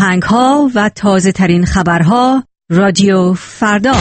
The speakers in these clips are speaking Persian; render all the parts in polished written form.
آهنگ‌ها و تازه‌ترین خبرها رادیو فردا.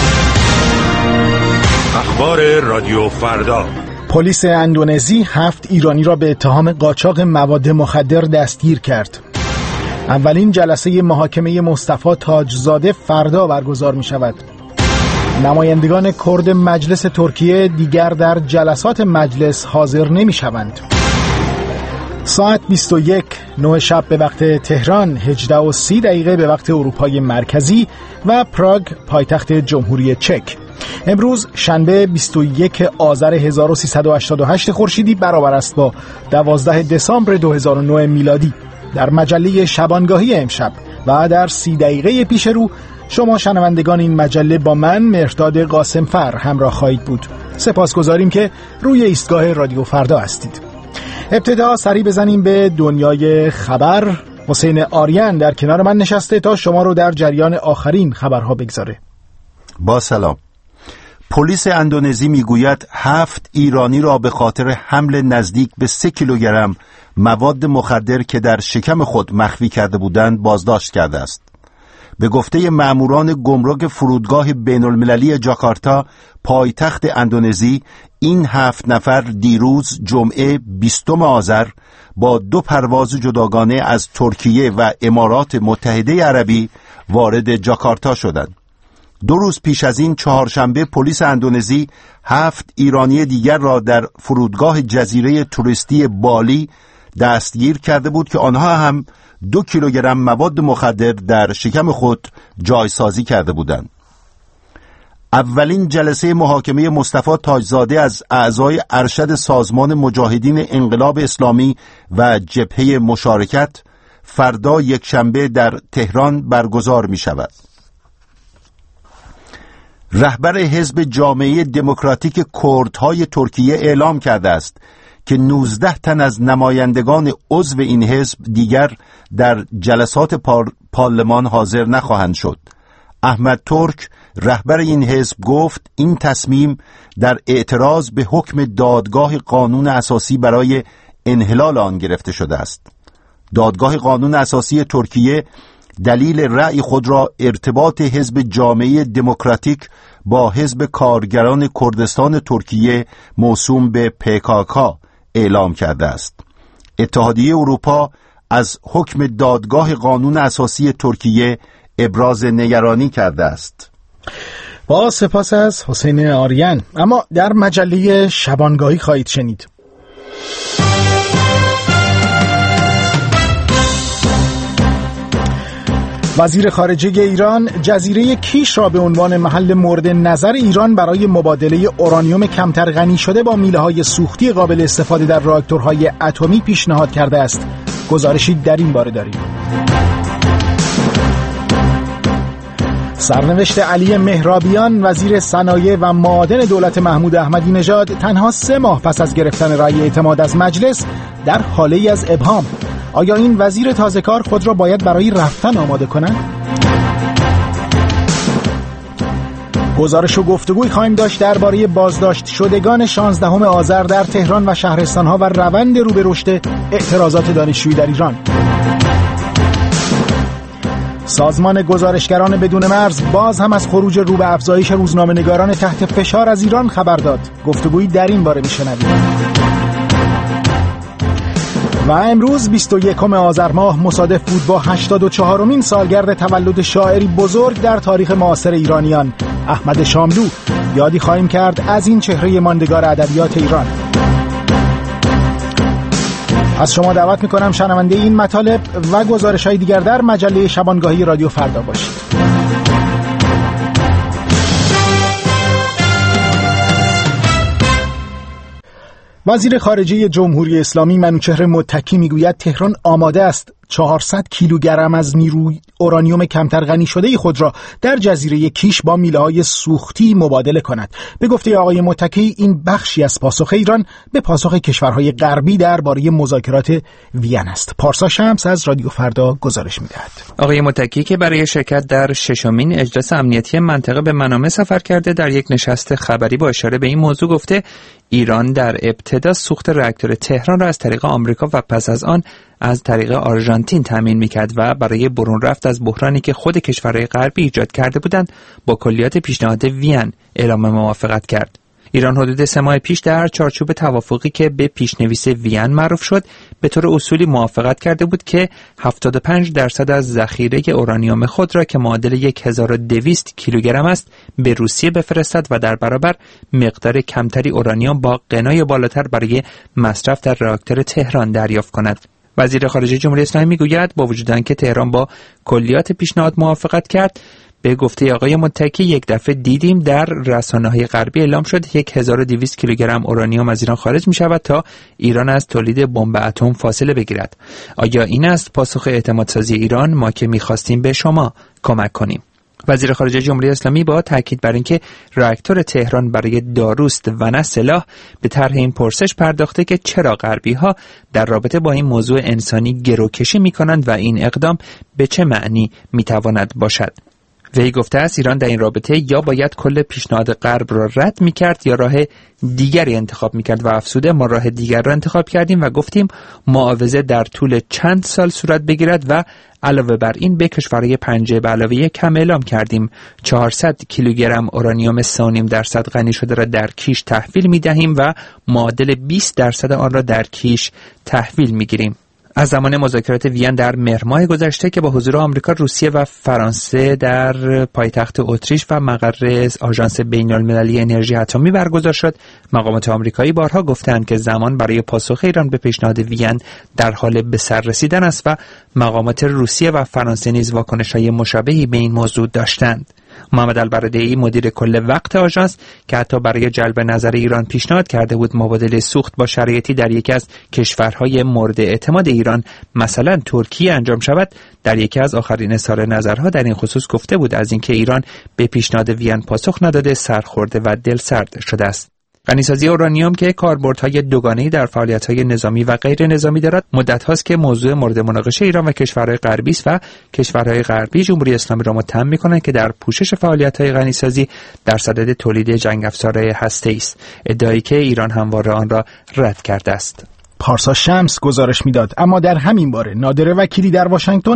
اخبار رادیو فردا. پلیس اندونزی 7 ایرانی را به اتهام قاچاق مواد مخدر دستگیر کرد. اولین جلسه محاکمه مصطفی تاجزاده فردا برگزار می شود. نمایندگان کرد مجلس ترکیه دیگر در جلسات مجلس حاضر نمی شوند. ساعت 21:09 شب به وقت تهران، 18:30 به وقت اروپای مرکزی و پراگ پایتخت جمهوری چک. امروز شنبه 21 آذر 1388 خورشیدی برابر است با 12 دسامبر 2009 میلادی. در مجله شبانگاهی امشب و در 30 دقیقه پیش رو شما شنوندگان این مجله با من مهرداد قاسمفر همراه خواهید بود. سپاسگزاریم که روی ایستگاه رادیو فردا هستید. ابتدا سری بزنیم به دنیای خبر. حسین آریان در کنار من نشسته تا شما رو در جریان آخرین خبرها بگذاره. با سلام. پلیس اندونزی میگوید 7 ایرانی را به خاطر حمل نزدیک به 3 کیلوگرم مواد مخدر که در شکم خود مخفی کرده بودند بازداشت کرده است. به گفته ماموران گمرک فرودگاه بین‌المللی جاکارتا پایتخت اندونزی، این 7 نفر دیروز جمعه 20 آذر با 2 پرواز جداگانه از ترکیه و امارات متحده عربی وارد جاکارتا شدند. 2 روز پیش از این چهارشنبه پلیس اندونزی 7 ایرانی دیگر را در فرودگاه جزیره توریستی بالی دستگیر کرده بود که آنها هم 2 کیلوگرم مواد مخدر در شکم خود جایسازی کرده بودند. اولین جلسه محاکمه مصطفی تاجزاده از اعضای ارشد سازمان مجاهدین انقلاب اسلامی و جبهه مشارکت فردا یکشنبه در تهران برگزار می شود. رهبر حزب جامعه دموکراتیک کردهای ترکیه اعلام کرده است که 19 تن از نمایندگان عضو این حزب دیگر در جلسات پارلمان حاضر نخواهند شد. احمد ترک رهبر این حزب گفت این تصمیم در اعتراض به حکم دادگاه قانون اساسی برای انحلال آن گرفته شده است. دادگاه قانون اساسی ترکیه دلیل رأی خود را ارتباط حزب جامعه دموکراتیک با حزب کارگران کردستان ترکیه موسوم به PKK اعلام کرده است. اتحادیه اروپا از حکم دادگاه قانون اساسی ترکیه ابراز نگرانی کرده است. با سپاس از حسین آریان. اما در مجله شبانگاهی خواهید شنید. وزیر خارجه ایران جزیره کیش را به عنوان محل مورد نظر ایران برای مبادله اورانیوم کمتر غنی شده با میله‌های سوختی قابل استفاده در راکتورهای اتمی پیشنهاد کرده است. گزارشی در این باره داریم. سرنوشت علی مهرابیان وزیر صنایع و معادن دولت محمود احمدی نژاد تنها 3 ماه پس از گرفتن رأی اعتماد از مجلس در حاله‌ای از ابهام. آیا این وزیر تازه‌کار خود را باید برای رفتن آماده کند؟ گزارش و گفتگوی خواهیم داشت درباره بازداشت شدگان 16 آذر در تهران و شهرستان‌ها و روند رو به رشد اعتراضات دانشجویی در ایران. سازمان گزارشگران بدون مرز باز هم از خروج رو به افزایش روزنامه‌نگاران تحت فشار از ایران خبر داد. گفتگویی در این باره میشنوید. و امروز 21 آذر ماه مصادف بود با 84مین سالگرد تولد شاعری بزرگ در تاریخ معاصر ایرانیان، احمد شاملو. یادی خواهیم کرد از این چهره ماندگار ادبیات ایران. از شما دعوت میکنم شنونده این مطالب و گزارش‌های دیگر در مجله شبانگاهی رادیو فردا باشید. وزیر خارجه جمهوری اسلامی منوچهر متکی میگوید تهران آماده است 400 کیلوگرم از نیروی اورانیوم کمتر غنی شده خود را در جزیره کیش با میله‌های سوختی مبادله کند. به گفته آقای متکی این بخشی از پاسخ ایران به پاسخ کشورهای غربی درباره مذاکرات وین است. پارسا شمس از رادیو فردا گزارش می‌دهد. آقای متکی که برای شرکت در 6مین اجلاس امنیتی منطقه به منامه سفر کرده در یک نشست خبری با اشاره به این موضوع گفته ایران در ابتدا سوخت راکتور تهران را از طریق آمریکا و پس از آن از طریق آرژانتین تامین میکرد و برای برون رفت از بحرانی که خود کشورهای غربی ایجاد کرده بودند با کلیات پیشنهاد وین اعلام موافقت کرد. ایران حدود 3 ماه پیش در چارچوب توافقی که به پیشنویس وین معروف شد به طور اصولی موافقت کرده بود که 75% از ذخیره اورانیوم خود را که معادل 1200 کیلوگرم است به روسیه بفرستد و در برابر مقدار کمتری اورانیوم با غنای بالاتر برای مصرف در راکتور تهران دریافت کند. وزیر خارجه جمهوری اسلامی میگوید با وجود آنکه تهران با کلیات پیشنهاد موافقت کرد، به گفته آقای متکی یک دفعه دیدیم در رسانه‌های غربی اعلام شد 1200 کیلوگرم اورانیوم از ایران خارج می شود تا ایران از تولید بمب اتم فاصله بگیرد. آیا این است پاسخ اعتمادسازی ایران؟ ما که می‌خواستیم به شما کمک کنیم. وزیر خارجه جمهوری اسلامی با تاکید بر اینکه راکتور تهران برای داروست و نه سلاح به طرح این پرسش پرداخته که چرا غربی‌ها در رابطه با این موضوع انسانی گروکشی می‌کنند و این اقدام به چه معنی می‌تواند باشد. وی گفته است ایران در این رابطه یا باید کل پیشنهاد غرب را رد می‌کرد یا راه دیگری انتخاب می‌کرد و افزوده ما راه دیگر را انتخاب کردیم و گفتیم معاوضه در طول چند سال صورت بگیرد و علاوه بر این به کشورهای پنجه به علاوه کم اعلام کردیم 400 کیلوگرم اورانیوم 3.5% غنی شده را در کیش تحویل می‌دهیم و معادل 20% آن را در کیش تحویل می‌گیریم. از زمان مذاکرات وین در مهر ماه گذشته که با حضور آمریکا، روسیه و فرانسه در پایتخت اتریش و مقر آژانس بین‌المللی انرژی اتمی برگزار شد، مقامات آمریکایی بارها گفتند که زمان برای پاسخ ایران به پیشنهاد وین در حال به سر رسیدن است و مقامات روسیه و فرانسه نیز واکنش‌های مشابهی به این موضوع داشتند. محمد البرادعی مدیر کل وقت آژانس که حتی برای جلب نظر ایران پیشنهاد کرده بود مبادله سوخت با شرایطی در یکی از کشورهای مورد اعتماد ایران مثلا ترکیه انجام شود، در یکی از آخرین اظهار نظرها در این خصوص گفته بود از اینکه ایران به پیشنهاد وین پاسخ نداده سرخورده و دلسرد شده است. غنیسازی اورانیوم که کاربردهای دوگانه‌ای در فعالیت‌های نظامی و غیر نظامی دارد، مدت هاست که موضوع مورد مناقشه ایران و کشورهای غربی است و کشورهای غربی جمهوری اسلامی را متهم می‌کنند که در پوشش فعالیت‌های غنیسازی در صدد تولید جنگ افزار هسته‌ای است، ادعایی که ایران همواره آن را رد کرده است. پارسا شمس گزارش می‌داد. اما در همین باره نادر وکیلی در واشنگتن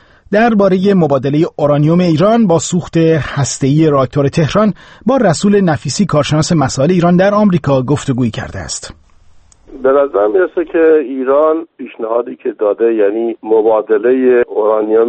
درباره مبادله اورانیوم ایران با سوخت هسته‌ای راکتور تهران با رسول نفیسی کارشناس مسائل ایران در آمریکا گفتگویی کرده است. به نظر میرسه که ایران پیشنهادی که داده، یعنی مبادله اورانیوم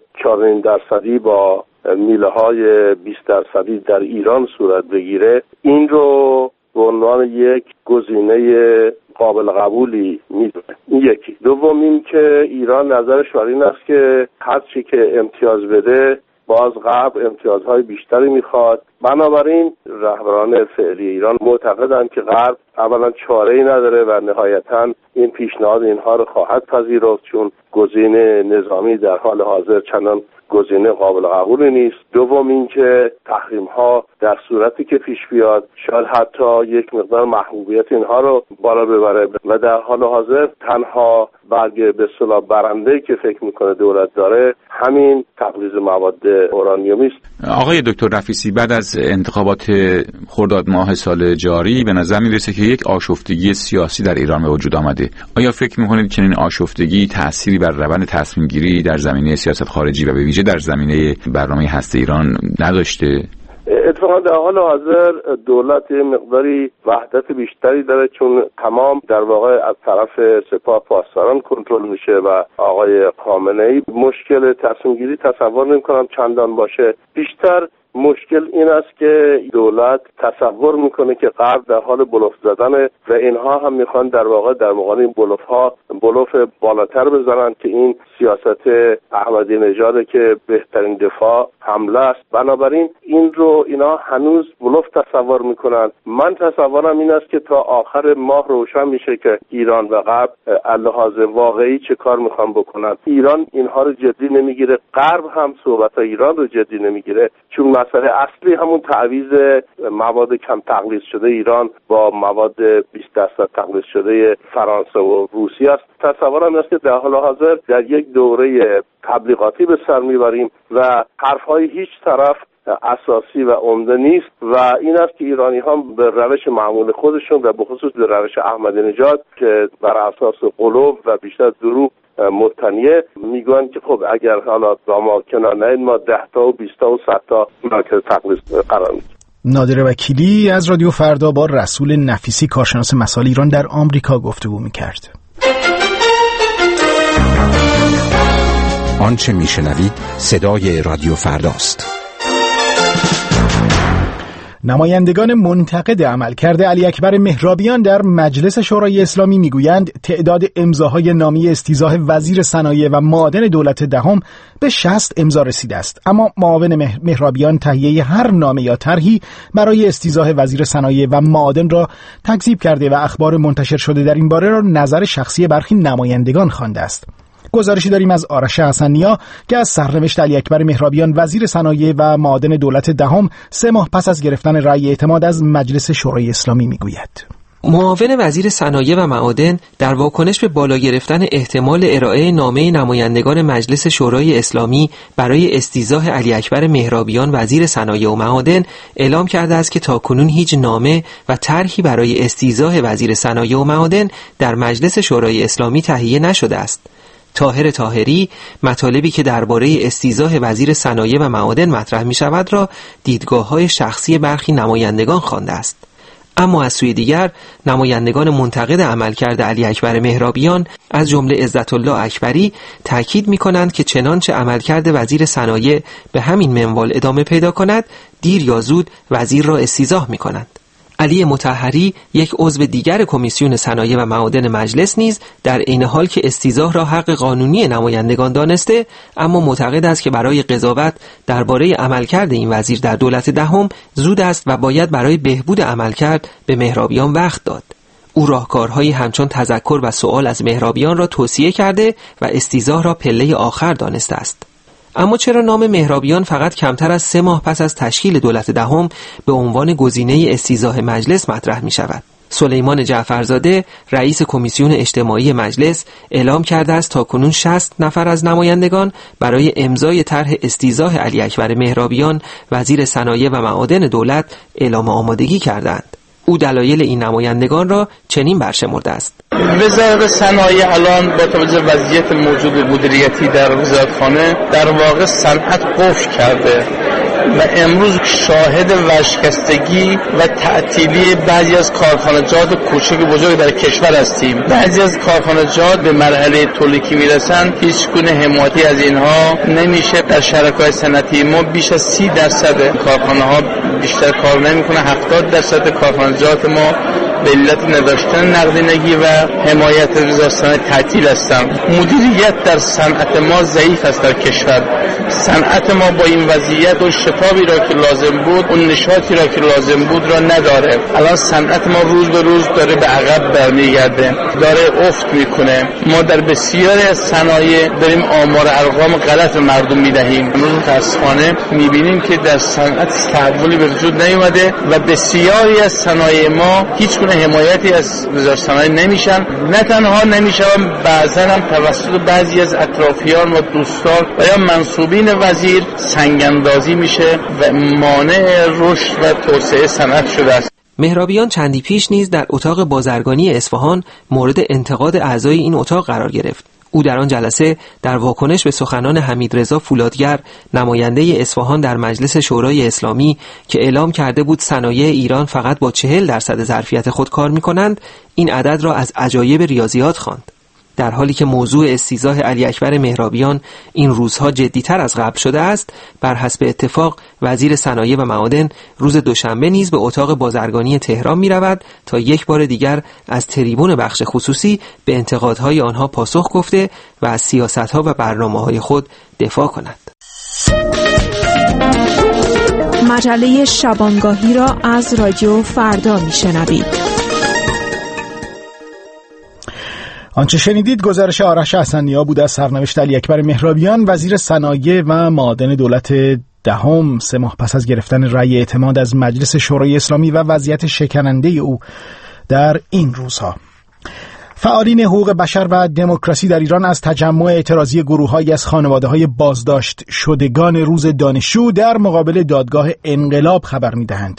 4.5% با میله‌های 20% در ایران صورت بگیره، این رو به عنوان یک گزینه قابل قبولی میدونه. این یکی. دوم این که ایران نظرش بر این است که هر چی که امتیاز بده باز غرب امتیازهای بیشتری میخواد. بنابراین رهبران فعلی ایران معتقدند که غرب اولا چاره‌ای نداره و نهایتاً این پیشنهاد اینها رو خواهد پذیرفت، چون گزینه نظامی در حال حاضر چندان گزینه قابل قبولی نیست. دوم این که تحریم‌ها در صورتی که پیش بیاد شاید حتی یک مقدار محبوبیت اینها رو بالا ببره و در حال حاضر تنها برگ به اصطلاح برنده‌ای که فکر میکنه دولت داره همین تبلیغ مواد اورانیومی است. آقای دکتر رفیسی، بعد از انتخابات خرداد ماه سال جاری به نظر میرسه که یک آشفتگی سیاسی در ایران به وجود آمده. آیا فکر میکنید چنین آشفتگی تأثیری بر روند تصمیم گیری در زمینه سیاست خارجی و به ویژه در زمینه برنامه هسته ایران نداشته؟ اتفاقا در حال حاضر دولت مقداری وحدت بیشتری داره، چون تمام در واقع از طرف سپاه پاسداران کنترل میشه و آقای خامنه‌ای مشکل تصمیم گیری تصور نمی‌کنم چندان باشه. بیشتر مشکل این است که دولت تصور میکنه که غرب در حال بلوف زدنه و اینها هم میخوان در واقع در مقابل این بلوف بالاتر بزنن که این سیاست احمدی نژاد که بهترین دفاع حمله است. بنابراین این رو اینا هنوز بلوف تصور میکنن. من تصورم این است که تا آخر ماه روشن میشه که ایران و غرب اللحاظ واقعی چه کار میخوان بکنن. ایران اینها رو جدی نمیگیره، غرب هم صحبت ایران رو جدی نمیگیره، چون مسئله اصلی همون تعویض مواد کم تقلید شده ایران با مواد 20% تقلید شده فرانسه و روسیه است. تصورم است که در حال حاضر در یک دوره تبلیغاتی به سر میبریم و حرفهای هیچ طرف اساسی و عمده نیست و این است که ایرانی ها به روش معمول خودشون و به خصوص به روش احمدی نژاد که بر اساس قلوب و بیشتر دروغ مرتنیه میگن که خب اگر حالا ما کنار نیاییم ما 10 تا و 20 تا و 100 تا مراکز تقلیص قرار میدیم. نادر وکیلی از رادیو فردا با رسول نفیسی کارشناس مسائل ایران در آمریکا گفتگو میکرد. آنچه میشنوید صدای رادیو فرداست. نمایندگان منتقد عملکرد علی اکبر مهرابیان در مجلس شورای اسلامی میگویند تعداد امضاهای نامه استیضاح وزیر صنایع و معادن دولت دهم به 60 امضا رسیده است، اما معاون مهرابیان تهیه هر نامه یا طرحی برای استیضاح وزیر صنایع و معادن را تکذیب کرده و اخبار منتشر شده در این باره را نظر شخصی برخی نمایندگان خوانده است. گزارشی داریم از آرش حسن‌نیا که از سرنوشت علی اکبر مهرابیان وزیر صنایع و معادن دولت دهم 3 ماه پس از گرفتن رأی اعتماد از مجلس شورای اسلامی میگوید. معاون وزیر صنایع و معادن در واکنش به بالا گرفتن احتمال ارائه نامه نمایندگان مجلس شورای اسلامی برای استیضاح علی اکبر مهرابیان وزیر صنایع و معادن اعلام کرده است که تاکنون هیچ نامه و طرحی برای استیضاح وزیر صنایع و معادن در مجلس شورای اسلامی تهیه نشده است. طاهر طاهری مطالبی که درباره استیضاح وزیر صنایع و معادن مطرح می شود را دیدگاه‌های شخصی برخی نمایندگان خوانده است. اما از سوی دیگر نمایندگان منتقد عملکرد علی اکبر مهرابیان از جمله عزت الله اکبری تاکید می کنند که چنانچه عملکرد وزیر صنایع به همین منوال ادامه پیدا کند دیر یا زود وزیر را استیضاح می کنند. علی مطهری یک عضو دیگر کمیسیون صنایع و معادن مجلس نیز در عین حال که استیضاح را حق قانونی نمایندگان دانسته، اما معتقد است که برای قضاوت درباره عملکرد این وزیر در دولت دهم زود است و باید برای بهبود عملکرد به مهرابیان وقت داد. او راهکارهایی همچون تذکر و سؤال از مهرابیان را توصیه کرده و استیضاح را پله آخر دانسته است. اما چرا نام مهرابیان فقط کمتر از 3 ماه پس از تشکیل دولت دهم به عنوان گزینه استیضاح مجلس مطرح می شود؟ سلیمان جعفرزاده رئیس کمیسیون اجتماعی مجلس اعلام کرده است تاکنون 60 نفر از نمایندگان برای امضای طرح استیضاح علی اکبر مهرابیان وزیر صنایع و معادن دولت اعلام آمادگی کردند. او دلایل این نمایندگان را چنین برشمرده است: وزارت صنایع الان با توجه وضعیت موجود مدیریتی در وزارتخانه در واقع صنعت قفل کرده و امروز شاهد ورشکستگی و تعطیلی بعضی از کارخانجات کوچک و بزرگ در کشور هستیم. بعضی از کارخانجات به مرحله تولیکی میرسن، هیچ گونه حمایتی از اینها نمیشه. در شرکای صنعتی ما بیش از 30% کارخانه ها بیشتر کار نمیکنه. 70% کارخانجات ما به علت نداشتن نقدینگی و حمایت وزارت صنایع تعطیل هستند. مدیریت در صنعت ما ضعیف است در کشور. صنعت ما با این وضعیت و شتابی را که لازم بود، اون نشاطی را که لازم بود را نداره. الان صنعت ما روز به روز داره به عقب برمیگرده، داره افت میکنه. ما در بسیاری از صنایع داریم آمار ارقام غلط مردم میدهیم. امروز متاسفانه میبینیم که در صنعت تحولی به وجود نیومده و بسیاری از صنایع ما هیچ گونه حمایتی از وزارت صنایع نمیشن. نه تنها نمیشن، بعضا هم توسط بعضی از اطرافیان و دوستان و یا منصوبین وزیر سنگ‌اندازی میشه و مانع رشد و توسعه صنعت شده است. مهرابیان چندی پیش نیز در اتاق بازرگانی اصفهان مورد انتقاد اعضای این اتاق قرار گرفت. او در آن جلسه در واکنش به سخنان حمیدرضا فولادگر نماینده اصفهان در مجلس شورای اسلامی که اعلام کرده بود صنایع ایران فقط با 40% ظرفیت خود کار می‌کنند، این عدد را از عجایب ریاضیات خواند. در حالی که موضوع استیضاح علی اکبر مهرابیان این روزها جدی‌تر از قبل شده است، بر حسب اتفاق وزیر صنایع و معادن روز دوشنبه نیز به اتاق بازرگانی تهران می‌رود تا یک بار دیگر از تریبون بخش خصوصی به انتقادهای آنها پاسخ گفته و از سیاست‌ها و برنامه‌های خود دفاع کند. مجله شبانگاهی را از رادیو فردا میشنوید. آنچه شنیدید گزارش آرش حسن‌نیا بود از سرنوشت علی اکبر مهرابیان وزیر صنایع و معادن دولت دهم 3 ماه پس از گرفتن رأی اعتماد از مجلس شورای اسلامی و وضعیت شکننده او در این روزها. فعالین حقوق بشر و دموکراسی در ایران از تجمع اعتراضی گروه‌هایی از خانواده‌های بازداشت شدگان روز دانشجو در مقابل دادگاه انقلاب خبر می‌دهند.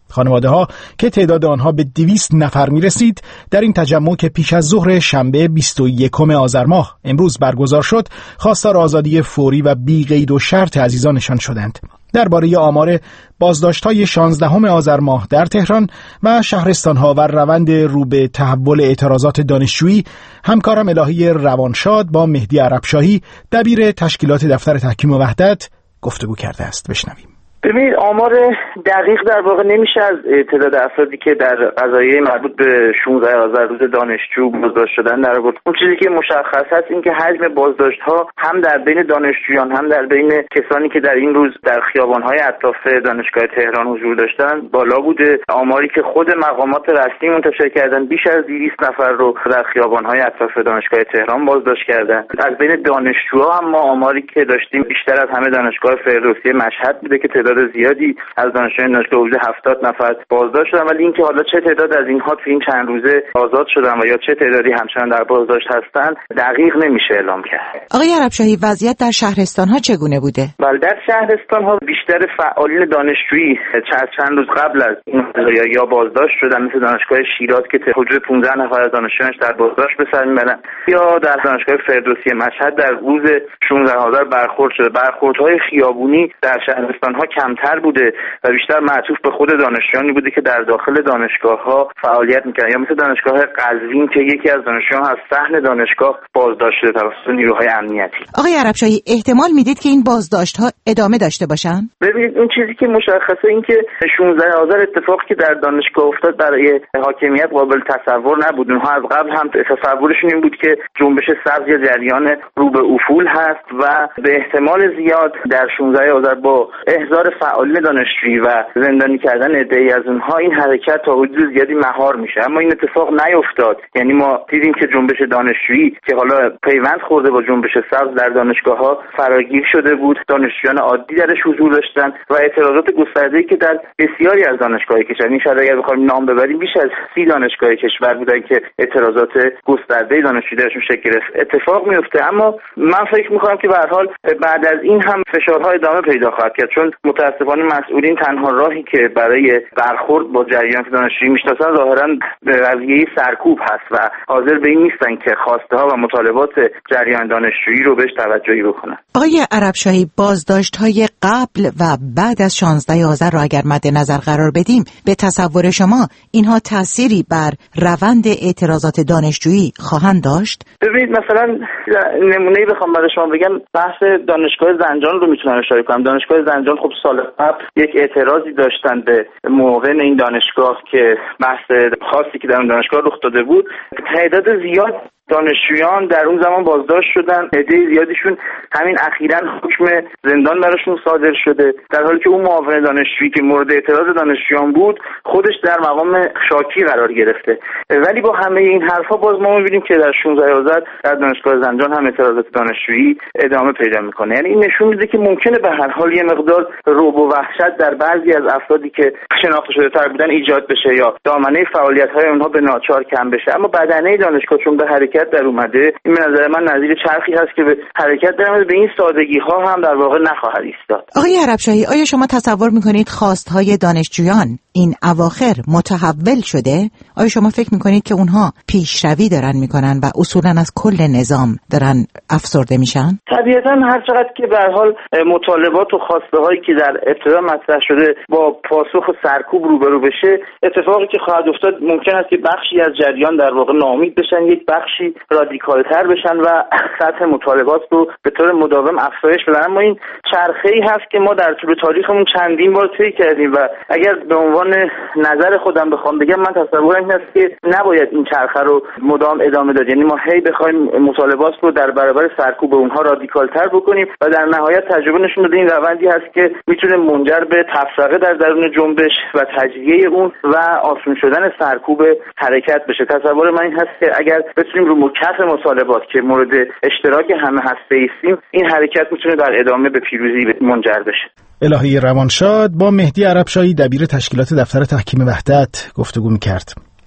خانواده ها که تعداد آنها به 200 نفر می رسید در این تجمع که پیش از ظهر شنبه 21 آذر ماه امروز برگزار شد خواستار آزادی فوری و بی قید و شرط عزیزانشان شدند. درباره آمار بازداشت‌های 16 آذر ماه در تهران و شهرستان‌ها و روند رو به تحول اعتراضات دانشجویی همکارم الهی روانشاد با مهدی عربشاهی دبیر تشکیلات دفتر تحکیم وحدت گفتگو کرده است. بشنویم. ببینید آمار دقیق در واقع نمیشه از تعداد افرادی که در قضایای مربوط به 16 آذر روز دانشجو بازداشت شدن در آورد. اون چیزی که مشخص هست این که حجم بازداشت‌ها هم در بین دانشجویان هم در بین کسانی که در این روز در خیابان‌های اطراف دانشگاه تهران حضور داشتن بالا بوده. آماری که خود مقامات رسمی منتشر کردن بیش از 200 نفر رو در خیابان‌های اطراف دانشگاه تهران بازداشت کردن. از بین دانشجوها هم ما آماری که داشتیم بیشتر از همه دانشگاه فردوسی مشهد بوده که تعداد زیادی از دانشجویان دانشگاه حدود 70 نفر بازداشت شدن، ولی اینکه حالا چه تعداد از اینها تو این چند روزه آزاد شدن و یا چه تعدادی همچنان در بازداشت هستن دقیق نمیشه اعلام کرد. آقای عربشاهی وضعیت در شهرستان‌ها چگونه بوده؟ بله در شهرستان‌ها بیشتر فعالین دانشجویی چند روز قبل از این یا بازداشت شدن، مثل دانشگاه شیراز که حدود 15 نفر از دانشجویانش در بازداشت به سر میبرن، یا در دانشگاه فردوسی مشهد در روز 16 آذر برخورد شده. برخوردهای خیابونی در شهرستان‌ها کمتر بوده و بیشتر معطوف به خود دانشجویانی بوده که در داخل دانشگاه‌ها فعالیت می‌کردن، یا مثل دانشگاه قزوین که یکی از دانشجویان از صحن دانشگاه بازداشت شده توسط نیروهای امنیتی. آقای عربشاهی احتمال میدید که این بازداشت‌ها ادامه داشته باشن؟ ببینید اون چیزی که مشخصه این که 16 آذر اتفاقی که در دانشگاه افتاد برای حاکمیت قابل تصور نبود. اونها از قبل هم تصورشون این بود که جنبش سبز یا جریان رو به افول هست و به احتمال زیاد در 16 آذر با احضار فعالین دانشجویی و زندانی کردن عده‌ای از اونها این حرکت تا حدود زیادی مهار میشه، اما این اتفاق نیفتاد. یعنی ما دیدیم که جنبش دانشجویی که حالا پیوند خورده با جنبش سبز در دانشگاه‌ها فراگیر شده بود، دانشجویان عادی درش حضور داشتن و اعتراضات گسترده‌ای که در بسیاری از دانشگاه‌های کشور، این شاید اگر بخوایم نام ببریم بیش از 30 دانشگاه کشور بودن که اعتراضات گسترده دانشجویی درشون شکل گرفت، اتفاق میفته. اما من فکر می‌کنم که به هر حال بعد از این هم فشارها ادامه پیدا خواهد کرد، چون متاسفانه مسئولین تنها راهی که برای برخورد با جریان دانشجویی میشناسن ظاهراً رویه سرکوب هست و حاضر به این نیستن که خواسته‌ها و مطالبات جریان دانشجویی رو بهش توجهی بکنن. آقای عربشاهی بازداشت‌های قبل و بعد از 16 آذر را اگر مد نظر قرار بدیم، به تصور شما اینها تأثیری بر روند اعتراضات دانشجویی خواهند داشت؟ ببینید مثلا نمونه‌ای بخوام برای شما بگم، بحث دانشگاه زنجان رو میتونم اشاره کنم. دانشگاه زنجان خب سال قبل یک اعتراضی داشتن به معاون این دانشگاه که بحث خاصی که در اون دانشگاه رخ داده بود. تعداد زیاد دانشجویان در اون زمان بازداشت شدن، عده زیادیشون همین اخیراً حکم زندان براشون صادر شده، در حالی که اون معاون دانشجویی که مورد اعتراض دانشجویان بود خودش در مقام شاکی قرار گرفته. ولی با همه این حرفا باز ما می‌بینیم که در 16 آذر در دانشگاه زنجان هم اعتراضات دانشجویی ادامه پیدا میکنه. یعنی این نشون میده که ممکنه به هر حال یه مقدار رعب و وحشت در بعضی از افرادی که شناخته شده تر بودن ایجاد بشه یا دامنه فعالیت‌های اونها به ناچار کم بشه، اما بدنه دانشگاه چون به حرکت در اومده، این به نظر من نظیر چرخی هست که به حرکت در اومده، به این سادگی ها هم در واقع نخواهد ایستاد. آقای عربشاهی آیا شما تصور میکنید خواستهای دانشجویان این اواخر متحول شده؟ آیا شما فکر میکنید که اونها پیشروی دارن میکنن و اصولا از کل نظام دارن افسرده میشن؟ طبیعتا هر چقدر که به هر حال مطالبات و خواسته هایی که در ابتدا مطرح شده با پاسخ سرکوب روبرو بشه، اتفاقی که خواهد افتاد ممکن است که بخشی از جریان در واقع ناامید بشن، یک بخشی رادیکال‌تر بشن و سطح مطالبات رو به طور مداوم افزایش بدن. اما این چرخه‌ای هست که ما در طول تاریخمون چندین بار طی کردیم و اگر به عنوان نظر خودم بخوام بگم، من تصورم این است که نباید این چرخه رو مدام ادامه داد. یعنی ما هی بخوایم مطالبات رو در برابر سرکوب اونها رادیکال‌تر بکنیم و در نهایت تجربه نشون داده این روندی هست که میتونه منجر به تفرقه در درون جنبش و تجزیه اون و آسون شدن سرکوب حرکت بشه. تصور من این هست که اگر بتونیم رو کف مطالبات که مورد اشتراک همه هست بایستیم، این حرکت میتونه در ادامه به پیروزی منجر بشه. الهی روانشاد با مهدی عربشاهی دبیر تشکیلات دفتر تحکیم وحدت گفتگو میکرد.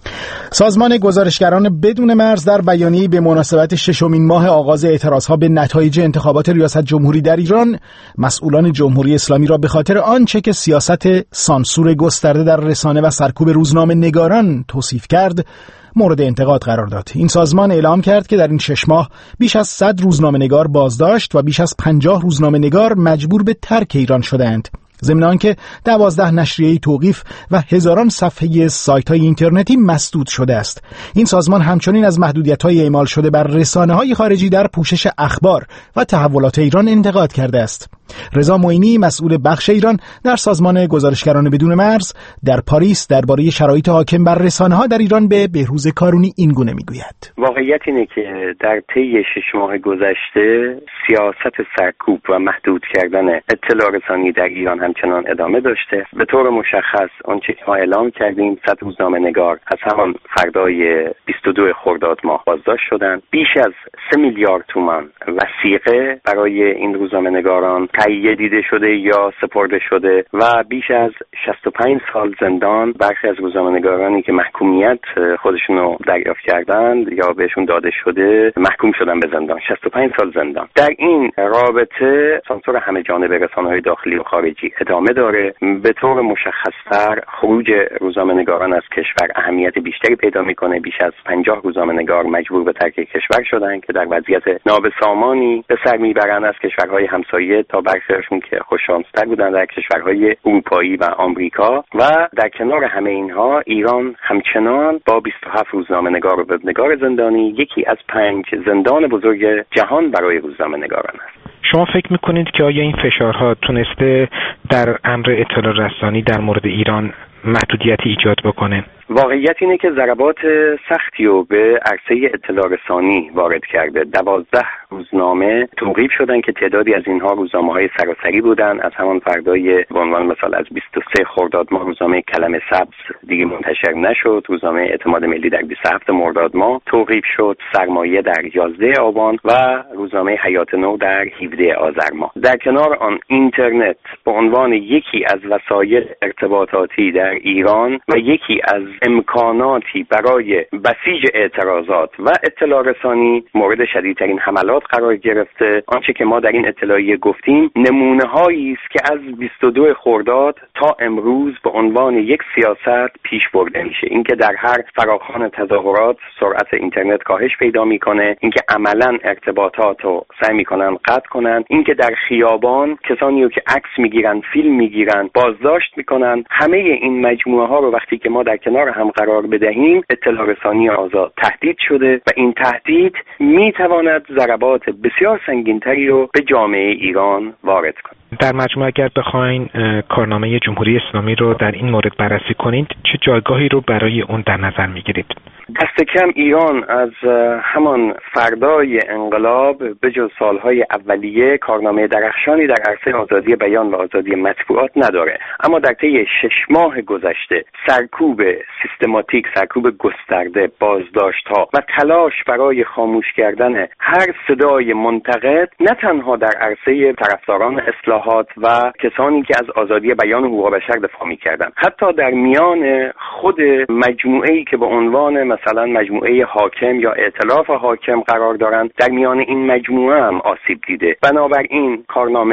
سازمان گزارشگران بدون مرز در بیانیه‌ای به مناسبت ششمین ماه آغاز اعتراضها به نتایج انتخابات ریاست جمهوری در ایران، مسئولان جمهوری اسلامی را به خاطر آنچه که سیاست سانسور گسترده در رسانه و سرکوب روزنامه نگاران توصیف کرد، مورد انتقاد قرار داد. این سازمان اعلام کرد که در این 6 ماه بیش از 100 روزنامه‌نگار بازداشت و بیش از 50 روزنامه‌نگار مجبور به ترک ایران شدند. ضمن آنکه 12 نشریه توقیف و هزاران صفحه سایت‌های اینترنتی مسدود شده است. این سازمان همچنین از محدودیت‌های اعمال شده بر رسانه‌های خارجی در پوشش اخبار و تحولات ایران انتقاد کرده است. رضا معینی، مسئول بخش ایران در سازمان گزارشگران بدون مرز، در پاریس درباره شرایط حاکم بر رسانه‌ها در ایران به بهروز کارونی این گونه میگوید: واقعیت اینه که در طی 6 ماه گذشته سیاست سرکوب و محدود کردن اطلاع رسانی در ایران همچنان ادامه داشته. به طور مشخص آنچه که ما اعلام کردیم، 100 روزنامه‌نگار از همان فردای 22 خرداد ماه بازداشت شدند. بیش از 3 میلیارد تومان وثیقه برای این روزنامه‌نگاران تهیه دیده شده یا سپرده شده و بیش از 65 سال زندان برخی از روزنامه‌نگارانی که محکومیت خودشون رو دریافت کردند یا بهشون داده شده محکوم شدن به زندان. 65 سال زندان. در این رابطه سانسور همه جانبه رسانه‌های داخلی و خارجی ادامه داره. به طور مشخص‌تر خروج روزنامه‌نگاران از کشور اهمیت بیشتری پیدا می‌کنه. بیش از 50 روزنامه‌نگار مجبور به ترک کشور شدند که در وضعیت نابسامانی به سر میبرند از کشورهای همسایه تا برخیشون که خوششانس‌تر بودن در کشورهای اروپایی و آمریکا. و در کنار همه اینها ایران همچنان با 27 روزنامه‌نگار و وبنگار زندانی یکی از 5 زندان بزرگ جهان برای روزنامه‌نگاران است. شما فکر میکنید که آیا این فشارها تونسته در امر اطلاع رسانی در مورد ایران محدودیتی ایجاد بکنه؟ واقعیت اینه که ضربات سختی رو به عرصه اطلاع رسانی وارد کرده. 12 روزنامه توقیف شدن که تعدادی از اینها روزنامه‌های سراسری بودن. از همان فردای به عنوان مثال از 23 خرداد ماه روزنامه کلمه سبز دیگه منتشر نشد. روزنامه اعتماد ملی در 27 مرداد ماه توقیف شد. سرمایه در 11 آبان و روزنامه حیات نو در 17 آذر ماه. در کنار آن اینترنت به عنوان یکی از وسایل ارتباطاتی در ایران و یکی از امکاناتی برای بسیج اعتراضات و اطلاع رسانی مورد شدیدترین حملات قرار گرفته. آنچه که ما در این اطلاعیه گفتیم نمونه هایی است که از 22 خرداد تا امروز به عنوان یک سیاست پیش برده میشه. اینکه در هر فراخوان تظاهرات سرعت اینترنت کاهش پیدا میکنه، اینکه عملا ارتباطات رو سعی میکنن قطع کنن، اینکه در خیابان کسانی رو که عکس میگیرن، فیلم میگیرن بازداشت میکنن. همه این مجموعه ها رو وقتی که ما در کنار هم قرار بدهیم، اطلاع رسانی آزاد تهدید شده و این تهدید میتواند ضربات بسیار سنگینتری رو به جامعه ایران وارد کنه. در مجموع اگر بخواین کارنامه جمهوری اسلامی رو در این مورد بررسی کنید، چه جایگاهی رو برای اون در نظر میگیرید؟ دست کم ایران از همان فردای انقلاب به جز سالهای اولیه کارنامه درخشانی در عرصه آزادی بیان و آزادی مطبوعات نداره. اما در طی 6 ماه گذشته سرکوب سیستماتیک، سرکوب گسترده، بازداشت‌ها و تلاش برای خاموش کردن هر صدای منتقد نه تنها در عرصه طرفداران اصلاحات و کسانی که از آزادی بیان و حقوق بشر دفاع می‌کردند، حتی در میان خود مجموعه‌ای که به عنوان مثلا مجموعه حاکم یا ائتلاف حاکم قرار دارند، در میان این مجموعه هم آسیب دیده. بنابراین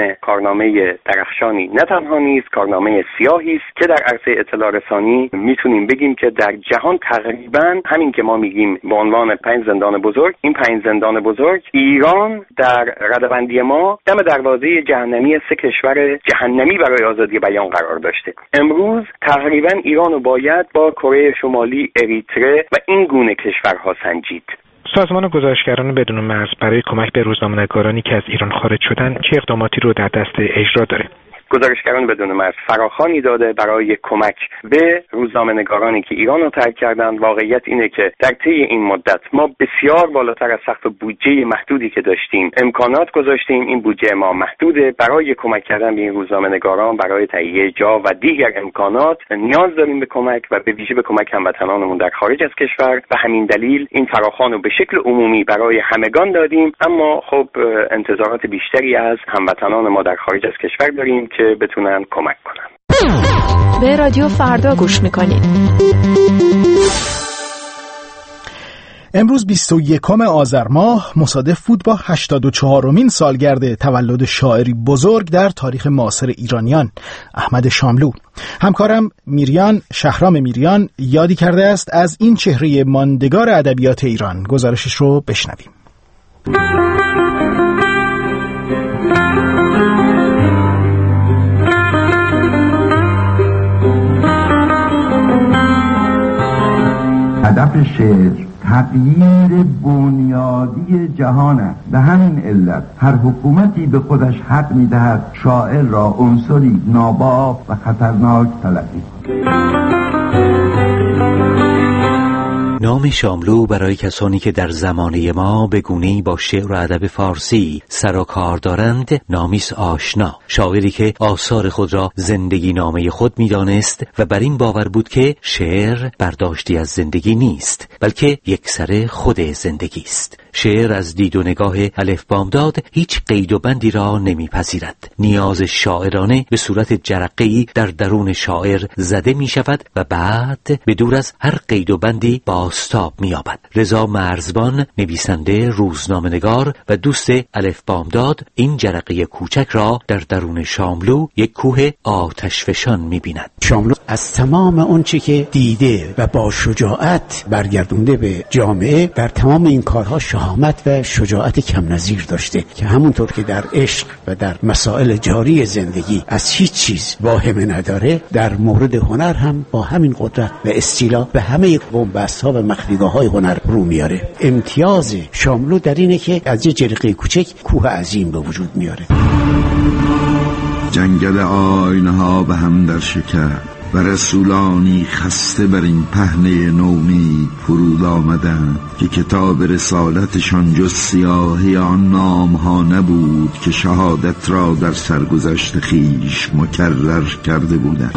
کارنامه درخشانی نه تنها نیست، کارنامه سیاهی است که در عرصه اطلاع رسانی میتونیم بگیم که در جهان تقریبا همین که ما میگیم به عنوان 5 زندان بزرگ، این 5 زندان بزرگ ایران در ردبندی ما دم دروازه جهنمی 3 کشور جهنمی برای آزادی بیان قرار داشته. امروز تقریبا ایران رو باید با کره شمالی، اریتره و این گونه کشورها سنجید. سازمان گزارشگران بدون مرز برای کمک به روزنامه‌نگارانی که از ایران خارج شدن چه اقداماتی رو در دست اجرا داره؟ گزارشگران بدون مرز فراخوانی داده برای کمک به روزنامه‌نگارانی که ایران رو ترک کردند. واقعیت اینه که در طی این مدت ما بسیار بالاتر از سقف بودجه محدودی که داشتیم امکانات گذاشتیم. این بودجه ما محدوده. برای کمک کردن به این روزنامه‌نگاران برای تهیه جا و دیگر امکانات نیاز داریم به کمک و به ویژه به کمک هموطنانمون در خارج از کشور و همین دلیل این فراخوان رو به شکل عمومی برای همگان دادیم. اما خب انتظارات بیشتری از هموطنان ما در خارج از کشور داریم که بتونن کمک کنن. به رادیو فردا گوش میکنید. امروز 21 آذر ماه مصادف بود با 84مین سالگرد تولد شاعری بزرگ در تاریخ معاصر ایرانیان، احمد شاملو. همکارم شهرام میریان یادی کرده است از این چهره ماندگار ادبیات ایران. گزارشش رو بشنویم. هدف شعر تغییر بنیادی جهان است. به همین علت هر حکومتی به خودش حق می‌دهد شاعر را عنصری ناباف و خطرناک تلقی کند. نام شاملو برای کسانی که در زمانه ما به گونه‌ای با شعر و ادب فارسی سر و کار دارند نامی است آشنا. شاعری که آثار خود را زندگی نامه خود می‌دانست و بر این باور بود که شعر برداشتی از زندگی نیست، بلکه یکسره خود زندگی است. شعر از دید و نگاه الف بامداد هیچ قید و بندی را نمیپذیرد. نیاز شاعرانه به صورت جرقه‌ای در درون شاعر زده می شود و بعد به دور از هر قید و بندی بازتاب می یابد. رضا مرزبان، نویسنده، روزنامه‌نگار و دوست الف بامداد، این جرقه کوچک را در درون شاملو یک کوه آتشفشان می بیند. شاملو از تمام اون چی که دیده و با شجاعت برگردونده به جامعه در تمام این کارها شهامت و شجاعت کم نظیر داشته که همونطور که در عشق و در مسائل جاری زندگی از هیچ چیز واهمه نداره، در مورد هنر هم با همین قدرت و استیلا به همه بن‌بست‌ها و مخفیگاه‌های هنر رو میاره. امتیاز شاملو در اینه که از یه جرقه کوچک کوه عظیم به وجود میاره. جنگل آینه‌ها به هم در شکر و رسولانی خسته بر این پهنه نومید فرود آمدند که کتاب رسالتشان جز سیاهی آن نام‌ها نبود که شهادت را در سرگذشت خویش مکرر کرده بودند.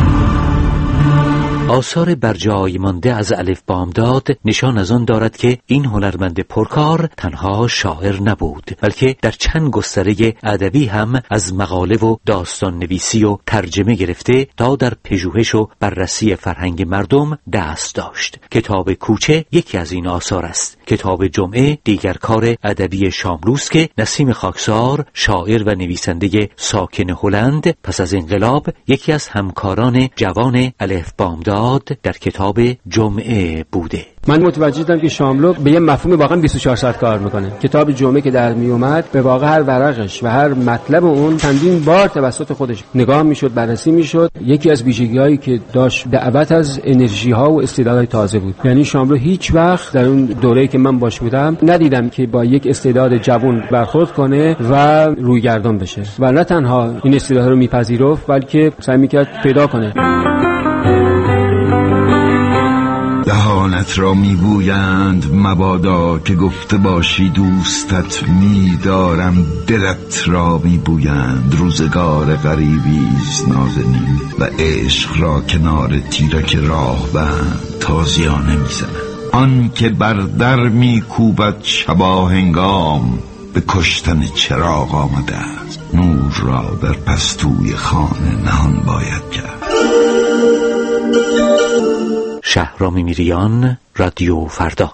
آثار برجای مانده از الف بامداد نشان از آن دارد که این هنرمند پرکار تنها شاعر نبود، بلکه در چند گستره ادبی هم از مقاله و داستان نویسی و ترجمه گرفته تا در پژوهش و بررسی فرهنگ مردم دست داشت. کتاب کوچه یکی از این آثار است. کتاب جمعه دیگر کار ادبی شاملوست که نسیم خاکسار، شاعر و نویسنده ساکن هلند، پس از انقلاب یکی از همکاران جوان الف بامداد در کتاب جمعه بوده. من متوجه شدم که شاملو به یه مفهوم واقعا 24 ساعت کار میکنه. کتاب جمعه که در می اومد به واقع هر ورقش و هر مطلب اون چندین بار توسط خودش نگاه میشد، بررسی میشد. یکی از ویژگی‌هایی که داشت دعوت از انرژی ها و استعدادهای تازه بود. یعنی شاملو هیچ وقت در اون دوره‌ای که من باش بودم ندیدم که با یک استعداد جوان برخورد کنه و رویگردان بشه و نه تنها این استعداد رو میپذیرفت بلکه سعی میکرد پیدا کنه. دهانت را میگویند مبادا که گفته باشی دوستت میدارم، دلت را میگویند روزگار غریبیست نازنین و عشق را کنار تیرک راه بند تازیانه میزنه. آن که بر در میکوبد شبا هنگام به کشتن چراغ آمده است. نور را در پستوی خانه نهان باید کرد. شهرام میریان، رادیو فردا.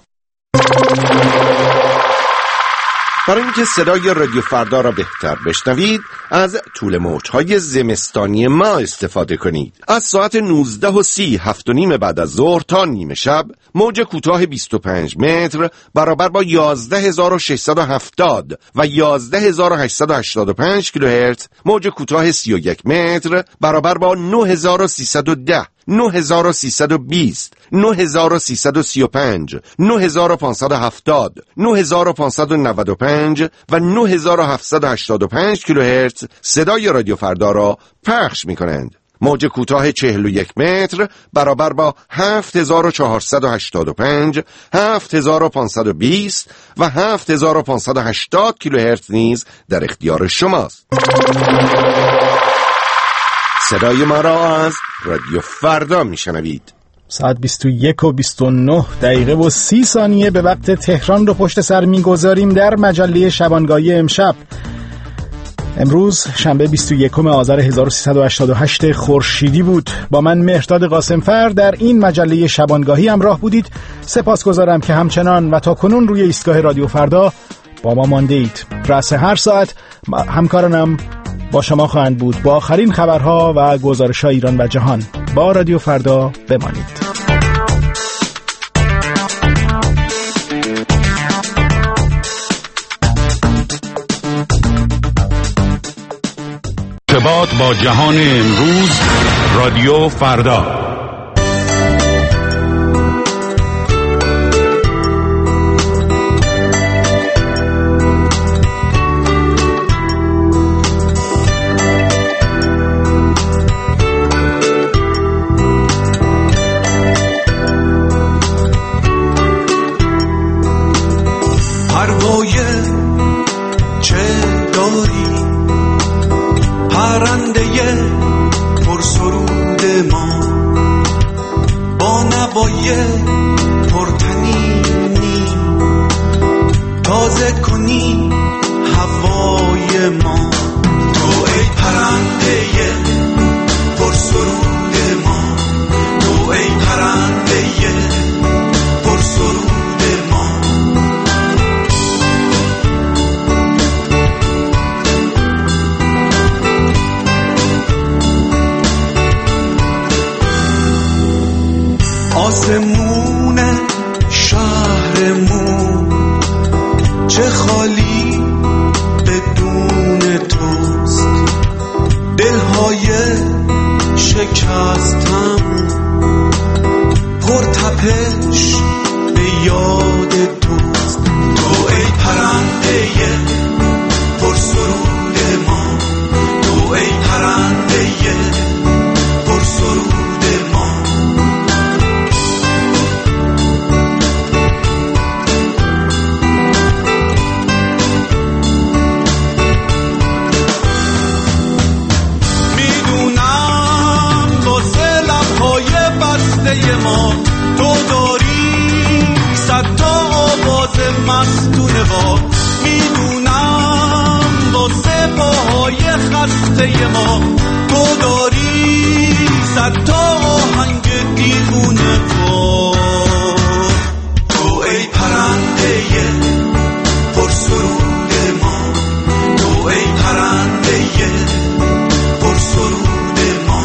برای اینکه صدای رادیو فردا را بهتر بشنوید از طول موج‌های زمستانی ما استفاده کنید. از ساعت 19:30 7:30 بعد از ظهر تا نیمه شب موج کوتاه 25 متر برابر با 11670 و 11885 کیلوهرتز، موج کوتاه 31 متر برابر با 9310 9320 9335 9570 9595 و 9785 کیلوهرتز صدای رادیو فردا را پخش می‌کنند. موج کوتاه 41 متر برابر با 7485 7520 و 7580 کیلوهرتز نیز در اختیار شماست. صدای ما را از رادیو فردا میشنوید. ساعت 21:29 به وقت تهران رو پشت سر میگذاریم. در مجله شبانگاهی امشب امروز شنبه 21 آذر 1388 خورشیدی بود. با من مهرداد قاسمفر در این مجله شبانگاهی همراه بودید. سپاسگزارم که همچنان و تا کنون روی ایستگاه رادیو فردا با ما مانده اید. رأس هر ساعت همکارانم با شما خواهند بود با آخرین خبرها و گزارش‌های ایران و جهان. با رادیو فردا بمانید. ارتباط با جهان امروز، رادیو فردا. آسمون شهرمون چه خالی بدون توست، دلهای شکستم پرتپش به یاد توست. تو ای پرنده پرسرود ما، تو ای پرنده پرسرود ما. ما تو داری صدا آواز مستونه با، میدونم واسه پاهای خسته ما تو داری صدا آهنگ دیوونه با. تو ای پرنده پرسرود ما، تو ای پرنده پرسرود ما.